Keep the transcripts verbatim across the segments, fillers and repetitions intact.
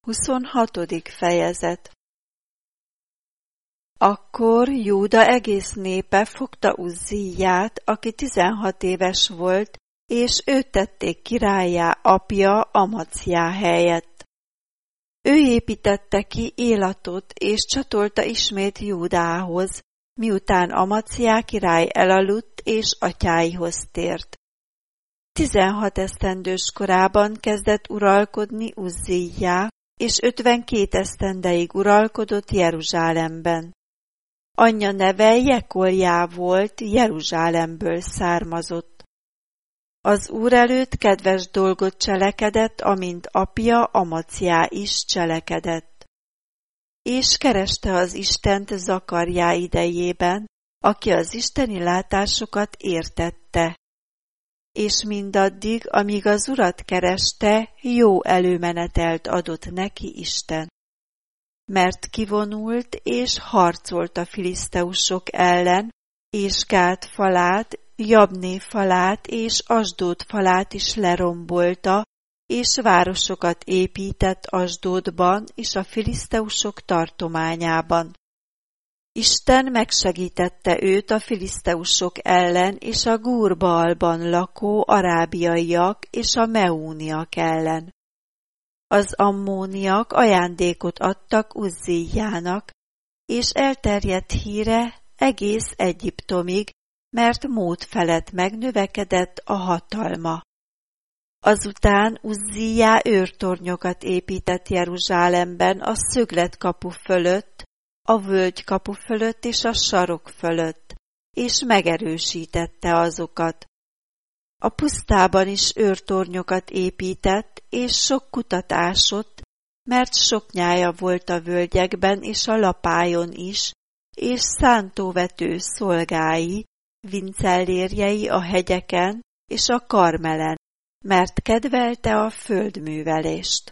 Huszonhatodik fejezet. Akkor Júda egész népe fogta Uzzíját, aki tizenhat éves volt, és őt tették királlyá apja Amacjá helyett. Ő építette ki Élatot, és csatolta ismét Júdához, miután Amacjá király elaludt, és atyáihoz tért. Tizenhat esztendős korában kezdett uralkodni Uzzíjá, és ötvenkét esztendeig uralkodott Jeruzsálemben. Anyja neve Jekoljá volt, Jeruzsálemből származott. Az Úr előtt kedves dolgot cselekedett, amint apja Amacjá is cselekedett. És kereste az Istent Zakarjá idejében, aki az isteni látásokat értette. És mindaddig, amíg az Urat kereste, jó előmenetelt adott neki Isten. Mert kivonult és harcolt a filiszteusok ellen, és Gát falát, Jabné falát és Asdód falát is lerombolta, és városokat épített Asdódban és a filiszteusok tartományában. Isten megsegítette őt a filiszteusok ellen, és a Gúr-Baalban lakó arábiaiak és a meúniak ellen. Az ammóniak ajándékot adtak Uzzíjának, és elterjedt híre egész Egyiptomig, mert mód felett megnövekedett a hatalma. Azután Uzzíjá őrtornyokat épített Jeruzsálemben a szögletkapu fölött, a völgykapu fölött és a sarok fölött, és megerősítette azokat. A pusztában is őrtornyokat épített, és sok kutat ásott, mert sok nyája volt a völgyekben és a lapájon is, és szántóvető szolgái, vincellérjei a hegyeken és a Karmelen, mert kedvelte a földművelést.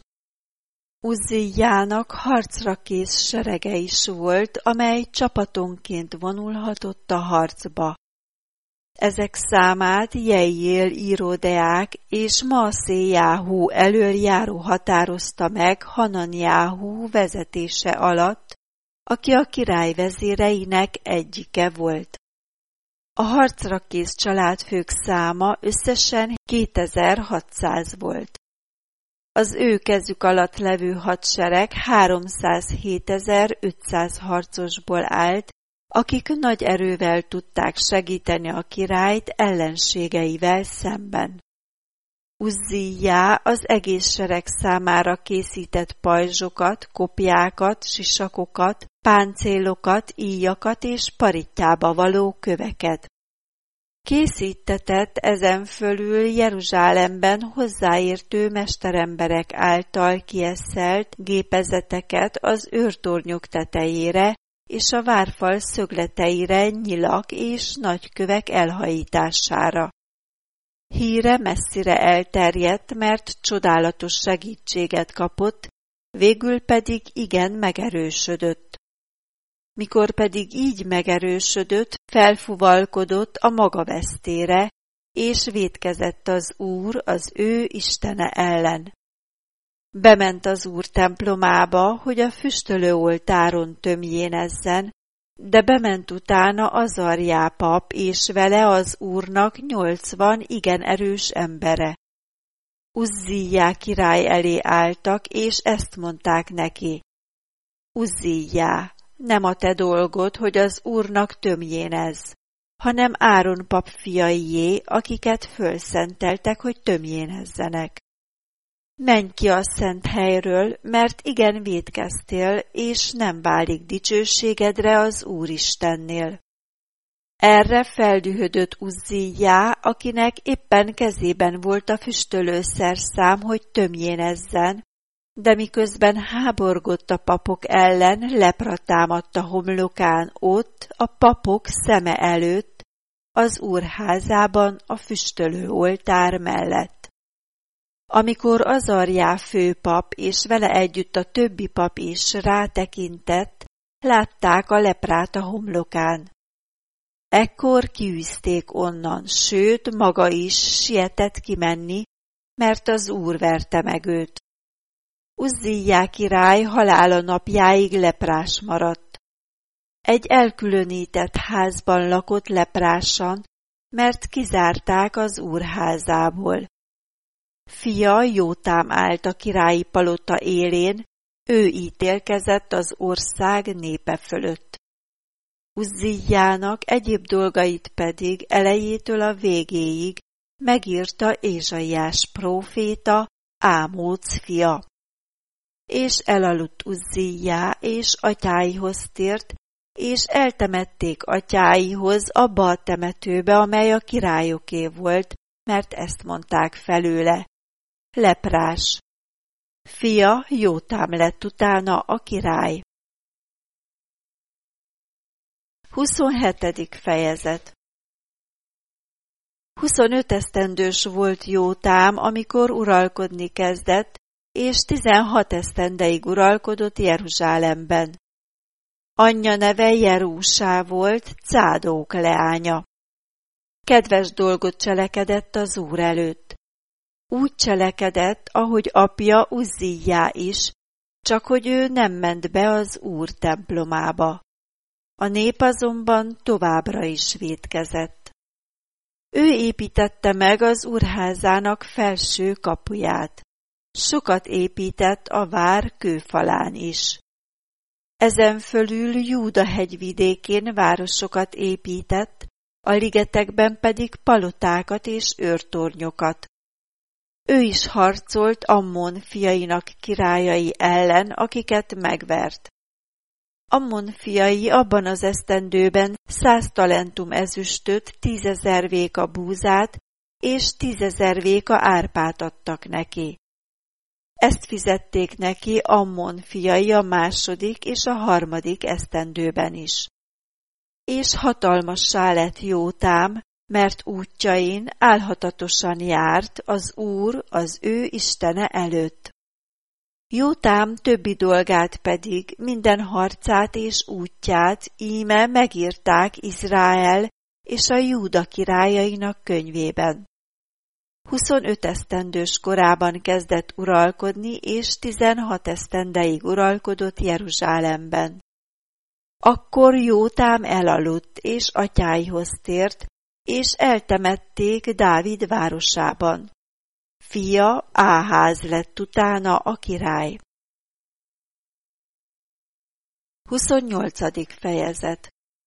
Uzzíjának harcra kész serege is volt, amely csapatonként vonulhatott a harcba. Ezek számát Jeiél íródeák és Maaszéjáhú elöljáró határozta meg Hananjáhú vezetése alatt, aki a király vezéreinek egyike volt. A harcra kész családfők száma összesen kétezer-hatszáz volt. Az ő kezük alatt levő hadsereg háromszázhétezer-ötszáz harcosból állt, akik nagy erővel tudták segíteni a királyt ellenségeivel szemben. Uzzíjá az egész sereg számára készített pajzsokat, kopjákat, sisakokat, páncélokat, íjakat és parittyába való köveket. Készítetett ezen fölül Jeruzsálemben hozzáértő mesteremberek által kieszelt gépezeteket az őrtornyok tetejére és a várfal szögleteire nyilak és nagykövek elhajítására. Híre messzire elterjedt, mert csodálatos segítséget kapott, végül pedig igen megerősödött. Mikor pedig így megerősödött, felfuvalkodott a maga vesztére, és vétkezett az Úr az ő Istene ellen. Bement az Úr templomába, hogy a füstölőoltáron tömjénezzen, de bement utána Azarjá pap, és vele az Úrnak nyolcvan igen erős embere. Uzzíjá király elé álltak, és ezt mondták neki: Uzzíjá, nem a te dolgod, hogy az Úrnak tömjénezz, hanem Áron pap fiaié, akiket fölszenteltek, hogy tömjénezzenek. Menj ki a szent helyről, mert igen vétkeztél, és nem válik dicsőségedre az Úristennél. Erre feldühödött Uzzíjá, akinek éppen kezében volt a füstölőszerszám, hogy tömjénezzen, de miközben háborgott a papok ellen, lepra támadt a homlokán ott, a papok szeme előtt, az Úr házában a füstölőoltár mellett. Amikor Azarjá főpap és vele együtt a többi pap is rátekintett, látták a leprát a homlokán. Ekkor kiűzték onnan, sőt, maga is sietett kimenni, mert az Úr verte meg őt. Uzzíjá király halála napjáig leprás maradt. Egy elkülönített házban lakott leprásan, mert kizárták az úr házából. Fia Jótám állt a királyi palota élén, ő ítélkezett az ország népe fölött. Uzzíjának egyéb dolgait pedig elejétől a végéig megírta Ézsaiás próféta, Ámóc fia. És elaludt Uzzíjá, és atyáihoz tért, és eltemették atyáihoz abba a temetőbe, amely a királyoké volt, mert ezt mondták felőle: leprás. Fia Jótám lett utána a király. huszonhetedik fejezet. Huszonöt esztendős volt Jótám, amikor uralkodni kezdett, és tizenhat esztendeig uralkodott Jeruzsálemben. Anyja neve Jerúsá volt, Cádók leánya. Kedves dolgot cselekedett az Úr előtt. Úgy cselekedett, ahogy apja Uzzíjá is, csak hogy ő nem ment be az Úr templomába. A nép azonban továbbra is vétkezett. Ő építette meg az úrházának felső kapuját. Sokat épített a vár kőfalán is. Ezen fölül Júda hegyvidékén városokat épített, a ligetekben pedig palotákat és őrtornyokat. Ő is harcolt Ammon fiainak királyai ellen, akiket megvert. Ammon fiai abban az esztendőben száz talentum ezüstöt, tízezer véka búzát és tízezer véka árpát adtak neki. Ezt fizették neki Ammon fiai a második és a harmadik esztendőben is. És hatalmassá lett Jótám, mert útjain álhatatosan járt az Úr, az ő Istene előtt. Jótám többi dolgát pedig, minden harcát és útját íme megírták Izrael és a Júda királyainak könyvében. Huszonöt esztendős korában kezdett uralkodni, és tizenhat esztendeig uralkodott Jeruzsálemben. Akkor Jótám elaludt, és atyáihoz tért, és eltemették Dávid városában. Fia Áház lett utána a király. huszonnyolcadik fejezet.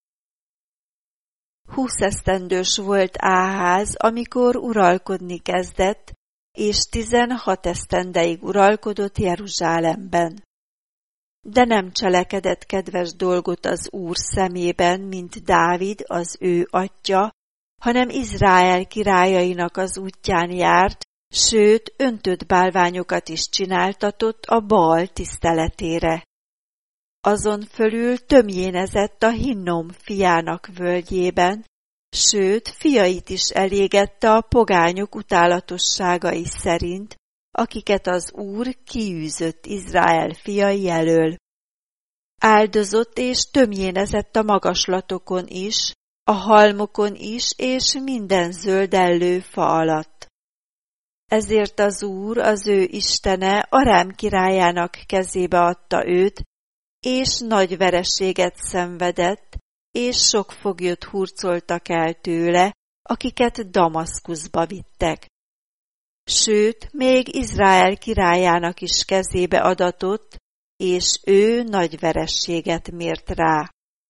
Húsz esztendős volt Áház, amikor uralkodni kezdett, és tizenhat esztendeig uralkodott Jeruzsálemben. De nem cselekedett kedves dolgot az Úr szemében, mint Dávid, az ő atyja, hanem Izrael királyainak az útján járt, sőt, öntött bálványokat is csináltatott a Baal tiszteletére. Azon fölül tömjénezett a Hinnom fiának völgyében, sőt, fiait is elégette a pogányok utálatosságai szerint, akiket az Úr kiűzött Izrael fiai elől. Áldozott és tömjénezett a magaslatokon is, a halmokon is, és minden zöldellő fa alatt. Ezért az Úr, az ő Istene, Arám királyának kezébe adta őt, és nagy vereséget szenvedett, és sok foglyot hurcoltak el tőle, akiket Damaszkuszba vittek. Sőt, még Izrael királyának is kezébe adatott, és ő nagy verességet mért rá.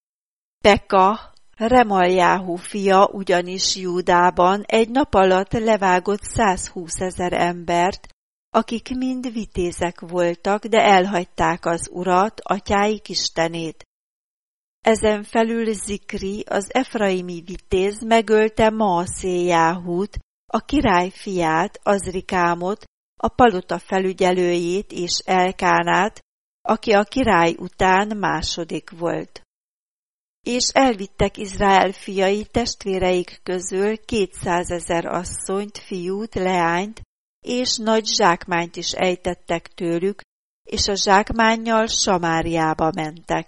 Peka, Remaljáhu fia ugyanis Júdában egy nap alatt levágott százhúszezer embert, akik mind vitézek voltak, de elhagyták az Urat, atyáik Istenét. Ezen felül Zikri, az efraimi vitéz megölte Maaszéjáhút, a király fiát, Azrikámot, a palota felügyelőjét és Elkánát, aki a király után második volt. És elvittek Izrael fiai testvéreik közül kétszázezer asszonyt, fiút, leányt, és nagy zsákmányt is ejtettek tőlük, és a zsákmánnyal Samáriába mentek.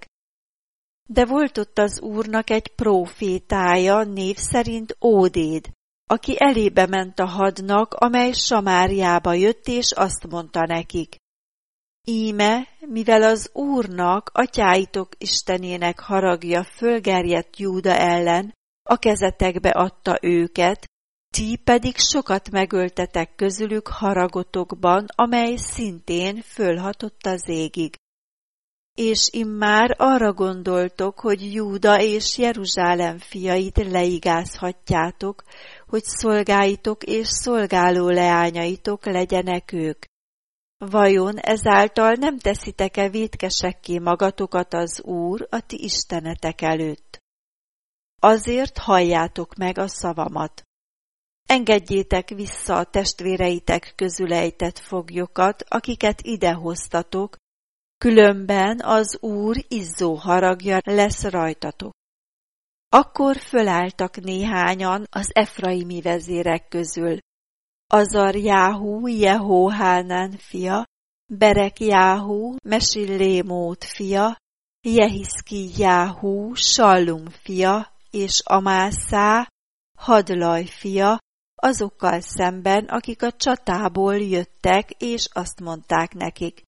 De volt ott az Úrnak egy prófétája, név szerint Ódéd, aki elébe ment a hadnak, amely Samáriába jött, és azt mondta nekik: Íme, mivel az Úrnak, atyáitok Istenének haragja fölgerjedt Júda ellen, a kezetekbe adta őket, ti pedig sokat megöltetek közülük haragotokban, amely szintén fölhatott az égig. És immár arra gondoltok, hogy Júda és Jeruzsálem fiait leigázhatjátok, hogy szolgáitok és szolgáló leányaitok legyenek ők. Vajon ezáltal nem teszitek-e vétkesekké magatokat az Úr, a ti istenetek előtt? Azért halljátok meg a szavamat. Engedjétek vissza a testvéreitek közül ejtett foglyokat, akiket idehoztatok, különben az Úr izzó haragja lesz rajtatok. Akkor fölálltak néhányan az efraimi vezérek közül, Azarjáhú, Jehóhánán fia, Berekjáhú, Mesillémót fia, Jehiszkijáhú, Sallum fia, és Amászá, Hadlaj fia, azokkal szemben, akik a csatából jöttek, és azt mondták nekik: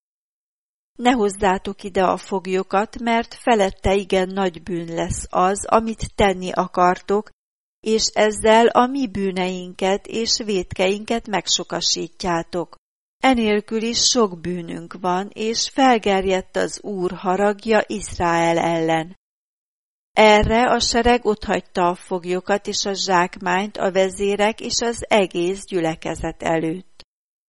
ne hozzátok ide a foglyokat, mert felette igen nagy bűn lesz az, amit tenni akartok, és ezzel a mi bűneinket és vétkeinket megsokasítjátok. Enélkül is sok bűnünk van, és felgerjedt az Úr haragja Izrael ellen. Erre a sereg otthagyta a foglyokat és a zsákmányt a vezérek és az egész gyülekezet előtt.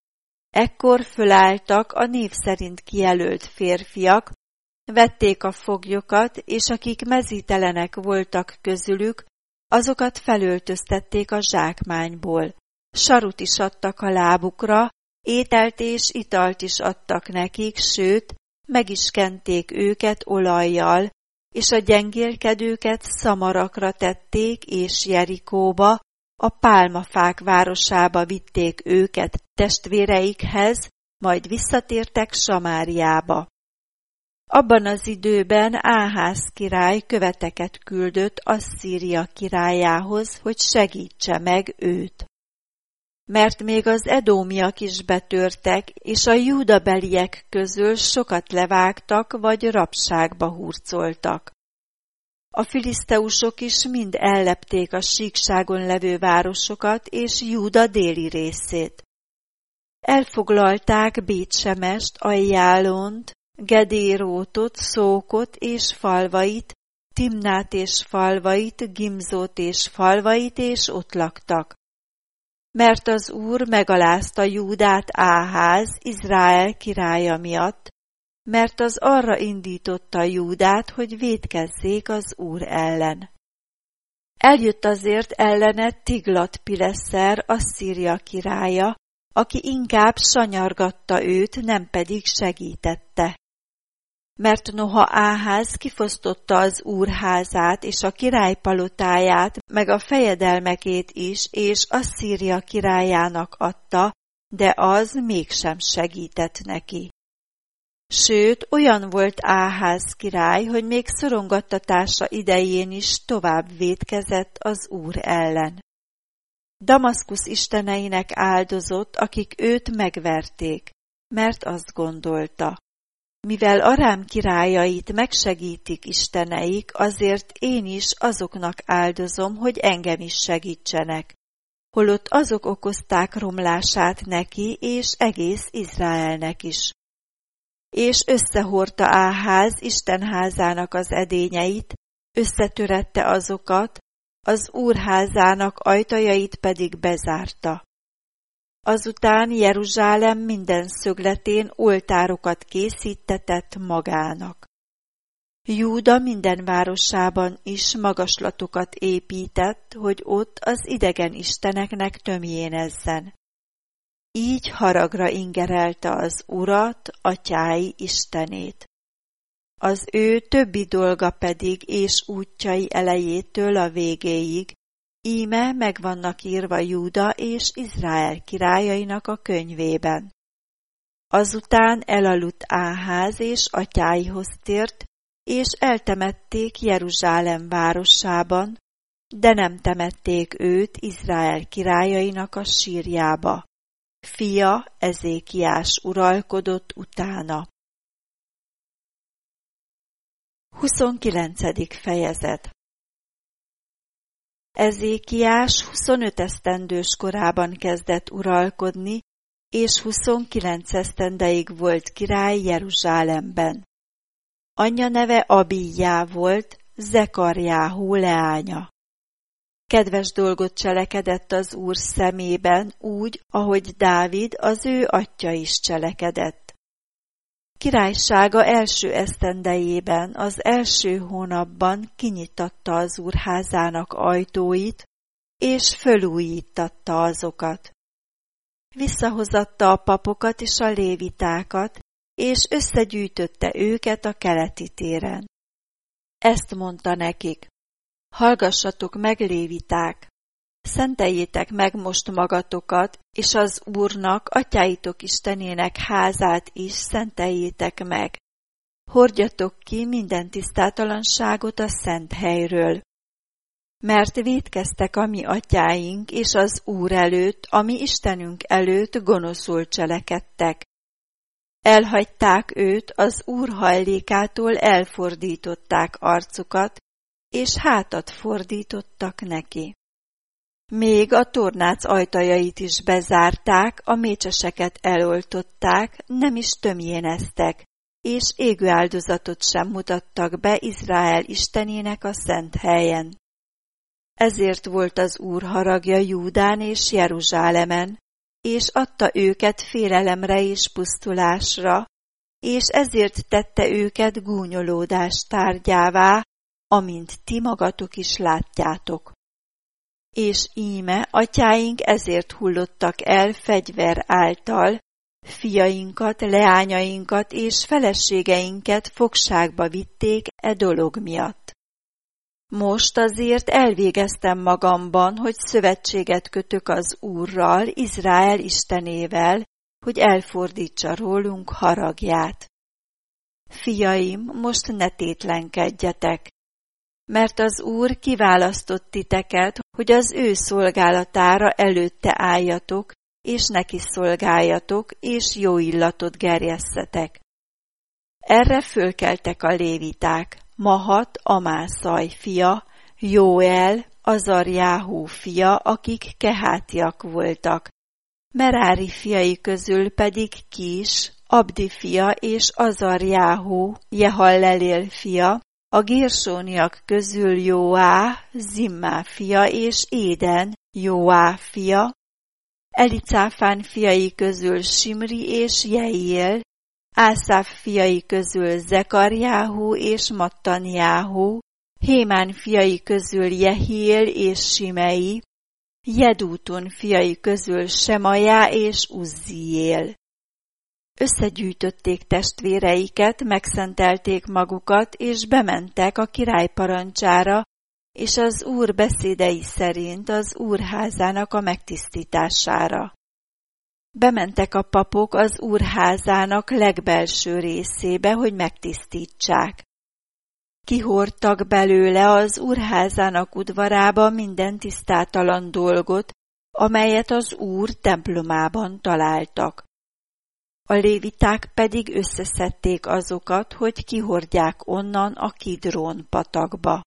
Ekkor fölálltak a név szerint kijelölt férfiak, vették a foglyokat, és akik mezítelenek voltak közülük, azokat felöltöztették a zsákmányból. Sarut is adtak a lábukra, ételt és italt is adtak nekik, sőt, meg is kenték őket olajjal, és a gyengélkedőket szamarakra tették, és Jerikóba, a pálmafák városába vitték őket testvéreikhez, majd visszatértek Samáriába. Abban az időben Áház király követeket küldött Asszíria királyához, hogy segítse meg őt. Mert még az edómiak is betörtek, és a júdabeliek közül sokat levágtak, vagy rabságba hurcoltak. A filiszteusok is mind ellepték a síkságon levő városokat és Júda déli részét. Elfoglalták Bétsemest, Ajjálont, Gedérótot, Szókot és falvait, Timnát és falvait, Gimzót és falvait, és ott laktak. Mert az Úr megalázta Júdát Áház, Izrael királya miatt, mert az arra indította Júdát, hogy vétkezzék az Úr ellen. Eljött azért ellene Tiglat-Pileszer, Asszíria királya, aki inkább sanyargatta őt, nem pedig segítette. Mert noha Áház kifosztotta az Úr házát és a király palotáját, meg a fejedelmekét is, és Asszíria királyának adta, de az mégsem segített neki. Sőt, olyan volt Áház király, hogy még szorongattatása idején is tovább vétkezett az Úr ellen. Damaszkusz isteneinek áldozott, akik őt megverték, mert azt gondolta: mivel Arám királyait megsegítik isteneik, azért én is azoknak áldozom, hogy engem is segítsenek. Holott azok okozták romlását neki és egész Izraelnek is. És összehordta Áház Istenházának az edényeit, összetörette azokat, az Úrházának ajtajait pedig bezárta. Azután Jeruzsálem minden szögletén oltárokat készítetett magának. Júda minden városában is magaslatokat épített, hogy ott az idegen isteneknek tömjénezzen. Így haragra ingerelte az Urat, atyái Istenét. Az ő többi dolga pedig és útjai elejétől a végéig, íme meg vannak írva Júda és Izrael királyainak a könyvében. Azután elaludt Áház és atyáihoz tért, és eltemették Jeruzsálem városában, de nem temették őt Izrael királyainak a sírjába. Fia Ezékiás uralkodott utána. huszonkilencedik fejezet. Ezékiás huszonöt esztendős korában kezdett uralkodni, és huszonkilenc esztendeig volt király Jeruzsálemben. Anyja neve Abijá volt, Zekarjáhú leánya. Kedves dolgot cselekedett az Úr szemében úgy, ahogy Dávid, az ő atyja is cselekedett. Királysága első esztendejében, az első hónapban kinyitatta az Úr házának ajtóit, és fölújítatta azokat. Visszahozatta a papokat és a lévitákat, és összegyűjtötte őket a keleti téren. Ezt mondta nekik: hallgassatok meg, léviták! Szenteljétek meg most magatokat, és az Úrnak, atyáitok Istenének házát is szenteljétek meg. Hordjatok ki minden tisztátalanságot a szent helyről. Mert vétkeztek a mi atyáink, és az Úr előtt, a mi Istenünk előtt gonoszul cselekedtek. Elhagyták őt, az Úr hajlékától elfordították arcukat, és hátat fordítottak neki. Még a tornác ajtajait is bezárták, a mécseseket eloltották, nem is tömjéneztek, és égő áldozatot sem mutattak be Izrael Istenének a szent helyen. Ezért volt az Úr haragja Júdán és Jeruzsálemen, és adta őket félelemre és pusztulásra, és ezért tette őket gúnyolódás tárgyává, amint ti magatok is látjátok. És íme atyáink ezért hullottak el fegyver által, fiainkat, leányainkat és feleségeinket fogságba vitték e dolog miatt. Most azért elvégeztem magamban, hogy szövetséget kötök az Úrral, Izrael Istenével, hogy elfordítsa rólunk haragját. Fiaim, most ne tétlenkedjetek, mert az Úr kiválasztott titeket, hogy az ő szolgálatára előtte álljatok, és neki szolgáljatok, és jó illatot gerjesszetek. Erre fölkeltek a léviták, Mahat, Amászaj fia, Jóel, Azarjáhú fia, akik kehátiak voltak. Merári fiai közül pedig Kis, Abdi fia és Azarjáhú, Jehallelél fia, a gérsóniak közül Jóá, Zimmá fia és Éden, Jóá fia, Elicáfán fiai közül Simri és Jeiél, Ászáf fiai közül Zekarjáhú és Mattaniáhú, Hémán fiai közül Jehiél és Simei, Jedútun fiai közül Semajá és Uzziél. Összegyűjtötték testvéreiket, megszentelték magukat, és bementek a király parancsára, és az Úr beszédei szerint az úrházának a megtisztítására. Bementek a papok az úrházának legbelső részébe, hogy megtisztítsák. Kihordtak belőle az úrházának udvarába minden tisztátalan dolgot, amelyet az Úr templomában találtak. A léviták pedig összeszedték azokat, hogy kihordják onnan a Kidrón patakba.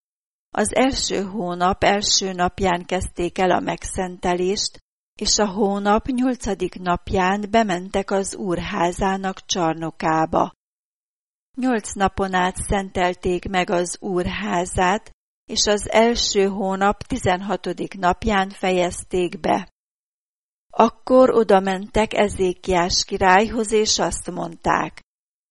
Az első hónap első napján kezdték el a megszentelést, és a hónap nyolcadik napján bementek az úrházának csarnokába. Nyolc napon át szentelték meg az úrházát, és az első hónap tizenhatodik napján fejezték be. Akkor oda mentek Ezékiás királyhoz, és azt mondták: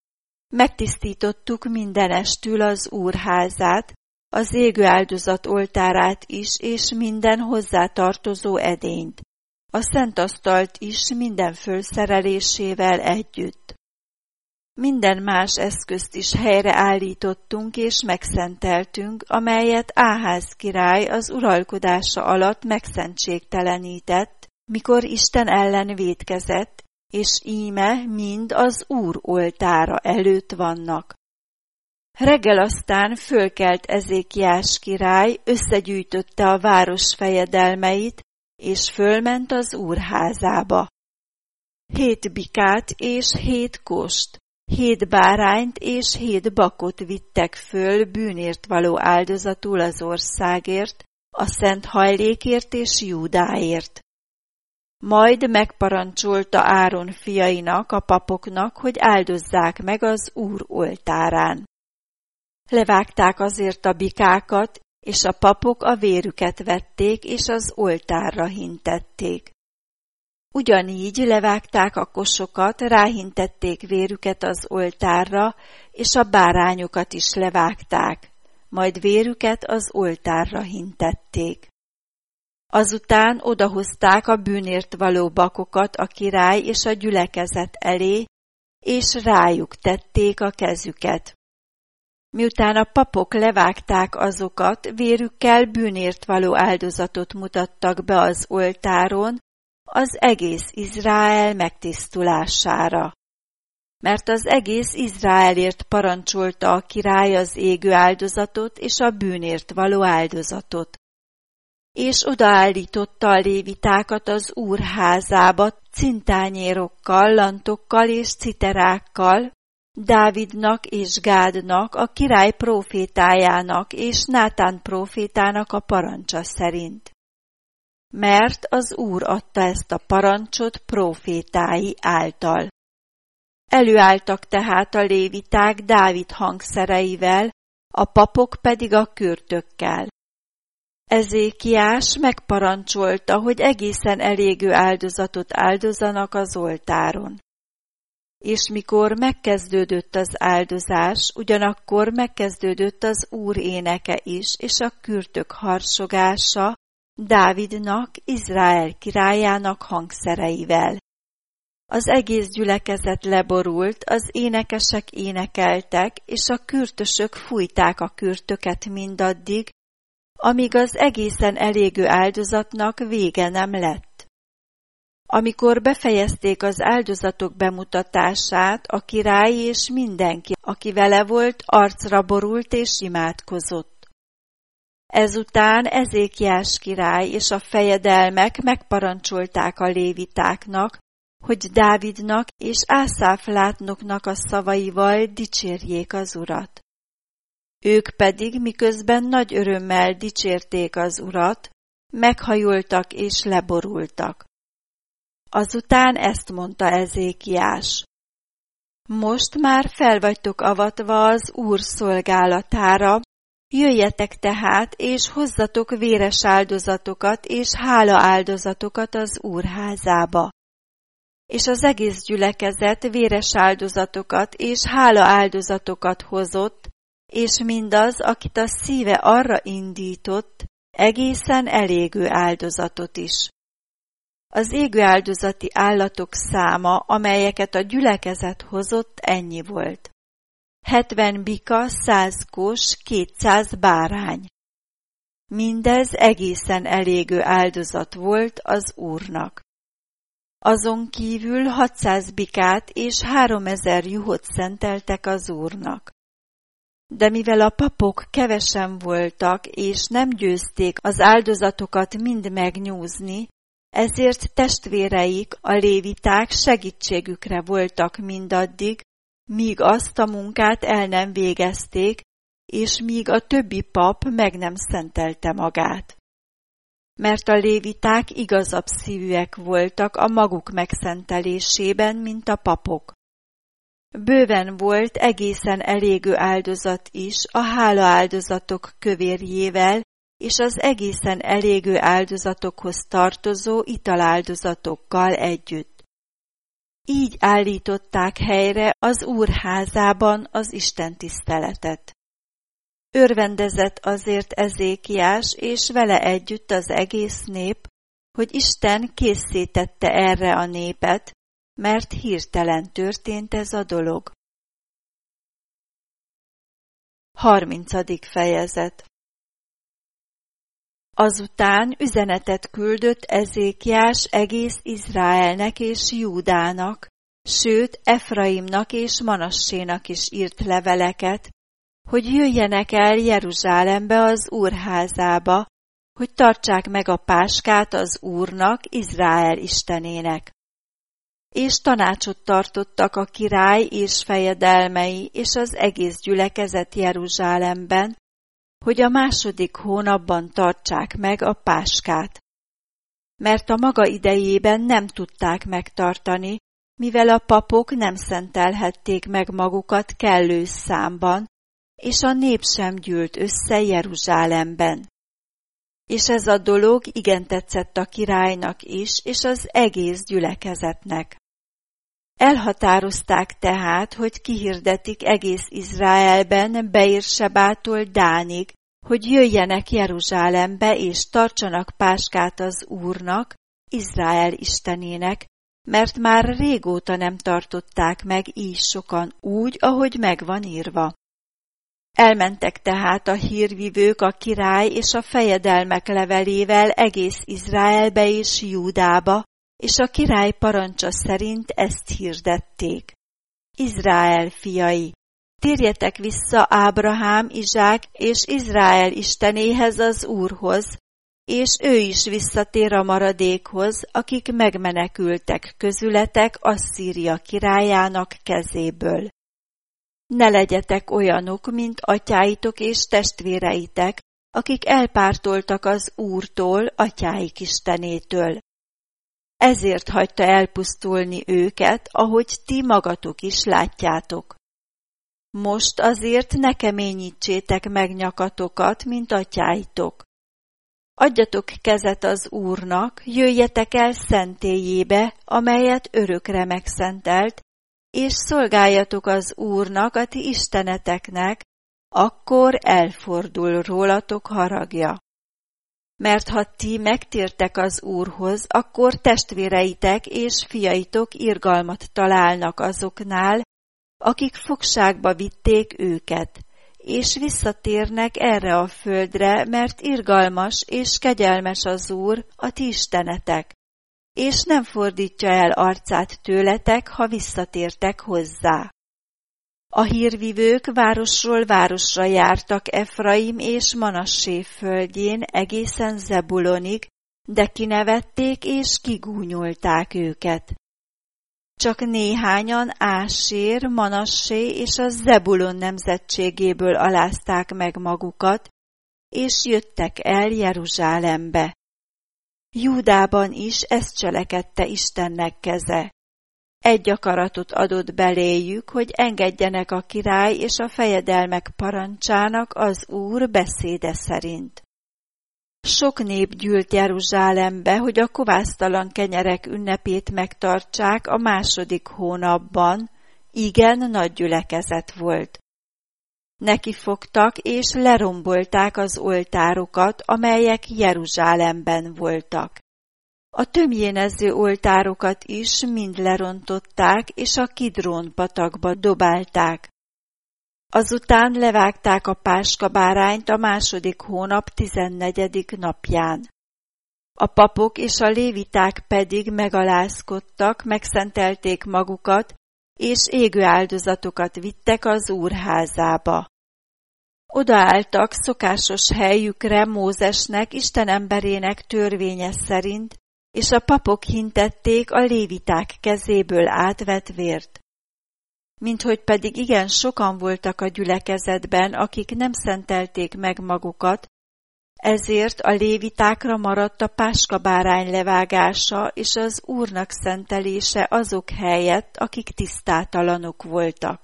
megtisztítottuk mindenestül az úrházát, az égő áldozat oltárát is, és minden hozzátartozó edényt, a szent asztalt is minden fölszerelésével együtt. Minden más eszközt is helyreállítottunk és megszenteltünk, amelyet Áház király az uralkodása alatt megszentségtelenített, mikor Isten ellen vétkezett, és íme mind az Úr oltára előtt vannak. Reggel aztán fölkelt Ezékiás király, összegyűjtötte a város fejedelmeit, és fölment az úrházába. Hét bikát és hét kost, Hét bárányt és hét bakot vittek föl bűnért való áldozatul az országért, a szent hajlékért és Júdáért. Majd megparancsolta Áron fiainak, a papoknak, hogy áldozzák meg az Úr oltárán. Levágták azért a bikákat, és a papok a vérüket vették, és az oltárra hintették. Ugyanígy levágták a kosokat, ráhintették vérüket az oltárra, és a bárányokat is levágták, majd vérüket az oltárra hintették. Azután odahozták a bűnért való bakokat a király és a gyülekezet elé, és rájuk tették a kezüket. Miután a papok levágták azokat, vérükkel bűnért való áldozatot mutattak be az oltáron, az egész Izrael megtisztulására. Mert az egész Izraelért parancsolta a király az égő áldozatot és a bűnért való áldozatot. És odaállította a lévitákat az Úr házába cintányérokkal, lantokkal és citerákkal, Dávidnak és Gádnak, a király prófétájának és Nátán prófétának a parancsa szerint. Mert az Úr adta ezt a parancsot prófétái által. Előálltak tehát a léviták Dávid hangszereivel, a papok pedig a kürtökkel. Ezékiás megparancsolta, hogy egészen elégő áldozatot áldozanak az oltáron. És mikor megkezdődött az áldozás, ugyanakkor megkezdődött az Úr éneke is, és a kürtök harsogása Dávidnak, Izrael királyának hangszereivel. Az egész gyülekezet leborult, az énekesek énekeltek, és a kürtösök fújták a kürtöket mindaddig, amíg az egészen elégő áldozatnak vége nem lett. Amikor befejezték az áldozatok bemutatását, a király és mindenki, aki vele volt, arcra borult és imádkozott. Ezután Ezékiás király és a fejedelmek megparancsolták a lévitáknak, hogy Dávidnak és Ászáf látnoknak a szavaival dicsérjék az Urat. Ők pedig, miközben nagy örömmel dicsérték az Urat, meghajoltak és leborultak. Azután ezt mondta Ezékiás: Most már fel vagytok avatva az Úr szolgálatára, jöjjetek tehát, és hozzatok véres áldozatokat és hála áldozatokat az Úr házába. És az egész gyülekezet véres áldozatokat és hála áldozatokat hozott, és mindaz, akit a szíve arra indított, egészen elégő áldozatot is. Az égő áldozati állatok száma, amelyeket a gyülekezet hozott, ennyi volt. Hetven bika, száz kos, kétszáz bárány. Mindez egészen elégő áldozat volt az Úrnak. Azon kívül hatszáz bikát és háromezer juhot szenteltek az Úrnak. De mivel a papok kevesen voltak, és nem győzték az áldozatokat mind megnyúzni, ezért testvéreik, a léviták segítségükre voltak mindaddig, míg azt a munkát el nem végezték, és míg a többi pap meg nem szentelte magát. Mert a léviták igazabb szívűek voltak a maguk megszentelésében, mint a papok. Bőven volt egészen elégő áldozat is a hálaáldozatok kövérjével, és az egészen elégő áldozatokhoz tartozó italáldozatokkal együtt. Így állították helyre az Úr házában az istentiszteletet. Örvendezett azért Ezékiás és vele együtt az egész nép, hogy Isten készítette erre a népet, mert hirtelen történt ez a dolog. harmincadik fejezet. Azután üzenetet küldött Ezékiás egész Izraelnek és Júdának, sőt Efraimnak és Manassénak is írt leveleket, hogy jöjjenek el Jeruzsálembe az Úr házába, hogy tartsák meg a páskát az Úrnak, Izrael istenének. és tanácsot tartottak a király és fejedelmei és az egész gyülekezet Jeruzsálemben, hogy a második hónapban tartsák meg a páskát. Mert a maga idejében nem tudták megtartani, mivel a papok nem szentelhették meg magukat kellő számban, és a nép sem gyűlt össze Jeruzsálemben. És ez a dolog igen tetszett a királynak is, és az egész gyülekezetnek. Elhatározták tehát, hogy kihirdetik egész Izraelben Beérsebától Dánig, hogy jöjjenek Jeruzsálembe és tartsanak páskát az Úrnak, Izrael istenének, mert már régóta nem tartották meg így sokan úgy, ahogy megvan írva. Elmentek tehát a hírvivők a király és a fejedelmek levelével egész Izraelbe és Júdába, és a király parancsa szerint ezt hirdették. Izrael fiai, térjetek vissza Ábrahám, Izsák és Izrael istenéhez, az Úrhoz, és ő is visszatér a maradékhoz, akik megmenekültek közületek Asszíria királyának kezéből. Ne legyetek olyanok, mint atyáitok és testvéreitek, akik elpártoltak az Úrtól, atyáik istenétől. Ezért hagyta elpusztulni őket, ahogy ti magatok is látjátok. Most azért ne keményítsétek meg nyakatokat, mint atyáitok. Adjatok kezet az Úrnak, jöjjetek el szentélyébe, amelyet örökre megszentelt, és szolgáljatok az Úrnak, a ti isteneteknek, akkor elfordul rólatok haragja. Mert ha ti megtértek az Úrhoz, akkor testvéreitek és fiaitok irgalmat találnak azoknál, akik fogságba vitték őket, és visszatérnek erre a földre, mert irgalmas és kegyelmes az Úr, a ti istenetek, és nem fordítja el arcát tőletek, ha visszatértek hozzá. A hírvivők városról városra jártak Efraim és Manassé földjén egészen Zebulonig, de kinevették és kigúnyolták őket. Csak néhányan Ásér, Manassé és a Zebulon nemzetségéből alázták meg magukat, és jöttek el Jeruzsálembe. Júdában is ezt cselekedte Istennek keze. Egy akaratot adott beléjük, hogy engedjenek a király és a fejedelmek parancsának az Úr beszéde szerint. Sok nép gyűlt Jeruzsálembe, hogy a kovásztalan kenyerek ünnepét megtartsák a második hónapban, igen nagy gyülekezet volt. Nekifogtak és lerombolták az oltárokat, amelyek Jeruzsálemben voltak. A tömjénező oltárokat is mind lerontották, és a Kidrón patakba dobálták. Azután levágták a páskabárányt a második hónap tizennegyedik napján. A papok és a léviták pedig megalázkodtak, megszentelték magukat, és égő áldozatokat vittek az Úr házába. Odaálltak szokásos helyükre Mózesnek, Isten emberének törvénye szerint, és a papok hintették a léviták kezéből átvett vért. Minthogy pedig igen sokan voltak a gyülekezetben, akik nem szentelték meg magukat, ezért a lévitákra maradt a páskabárány levágása és az Úrnak szentelése azok helyett, akik tisztátalanok voltak.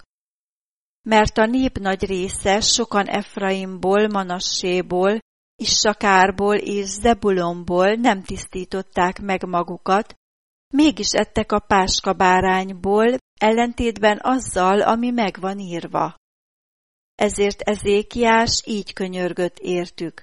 Mert a nép nagy része sokan Efraimból, Manasséból, Issakárból és Zebulonból nem tisztították meg magukat, mégis ettek a páskabárányból, ellentétben azzal, ami meg van írva. Ezért Ezékiás így könyörgött értük.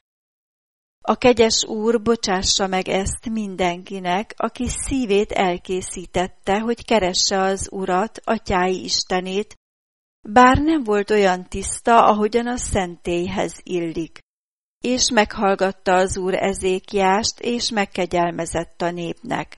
A kegyes Úr bocsássa meg ezt mindenkinek, aki szívét elkészítette, hogy keresse az Urat, atyái Istenét, bár nem volt olyan tiszta, ahogyan a szentélyhez illik. És meghallgatta az Úr Ezékiást, és megkegyelmezett a népnek.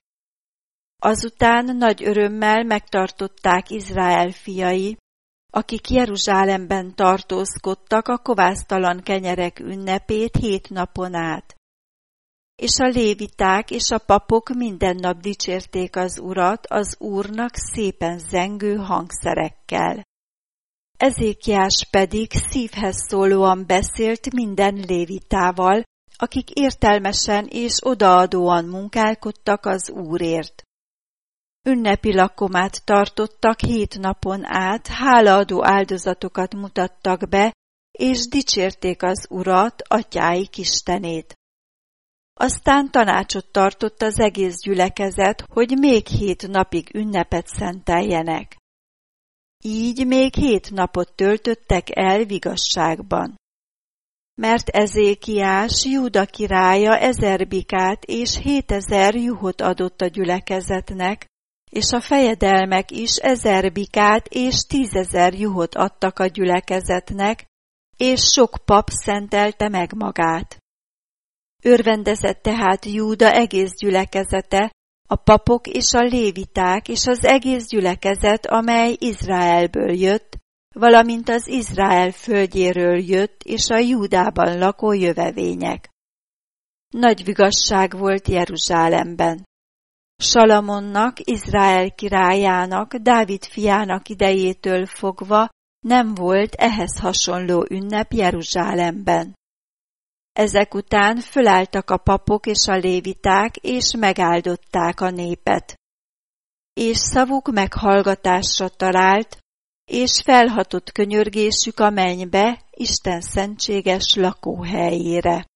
Azután nagy örömmel megtartották Izrael fiai, akik Jeruzsálemben tartózkodtak a kovásztalan kenyerek ünnepét hét napon át. és a léviták és a papok minden nap dicsérték az Urat az Úrnak szépen zengő hangszerekkel. Ezékiás pedig szívhez szólóan beszélt minden lévitával, akik értelmesen és odaadóan munkálkodtak az Úrért. Ünnepi lakomát tartottak hét napon át, hálaadó áldozatokat mutattak be, és dicsérték az Urat, atyáik Istenét. Aztán tanácsot tartott az egész gyülekezet, hogy még hét napig ünnepet szenteljenek. Így még hét napot töltöttek el vigasságban. Mert Ezékiás, Júda királya ezer bikát és hétezer juhot adott a gyülekezetnek, és a fejedelmek is ezer bikát és tízezer juhot adtak a gyülekezetnek, és sok pap szentelte meg magát. Örvendezett tehát Júda egész gyülekezete, a papok és a léviták és az egész gyülekezet, amely Izraelből jött, valamint az Izrael földjéről jött és a Júdában lakó jövevények. Nagy vigasság volt Jeruzsálemben. Salamonnak, Izrael királyának, Dávid fiának idejétől fogva nem volt ehhez hasonló ünnep Jeruzsálemben. Ezek után fölálltak a papok és a léviták, és megáldották a népet. És szavuk meghallgatásra talált, és felhatott könyörgésük a mennybe, Isten szentséges lakóhelyére.